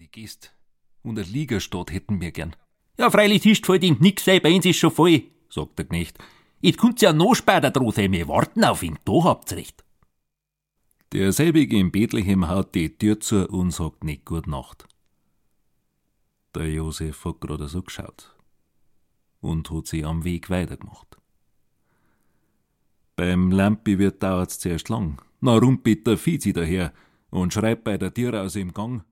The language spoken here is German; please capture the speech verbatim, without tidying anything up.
gehst. Und ein Liegerstadt hätten wir gern. Ja, freilich ist vor dem nix sein, bei uns ist schon voll, sagt der Knecht. Jetzt kommt's ja noch später dran sein, wir warten auf ihn, da habt's recht. Der selbige in Bethlehem haut die Tür zu und sagt nicht gut Nacht. Der Josef hat gerade so geschaut und hat sich am Weg weitergemacht. Beim Lampi wird dauert's zuerst lang, na rumpelt der Vizi daher und schreit bei der Tür aus im Gang: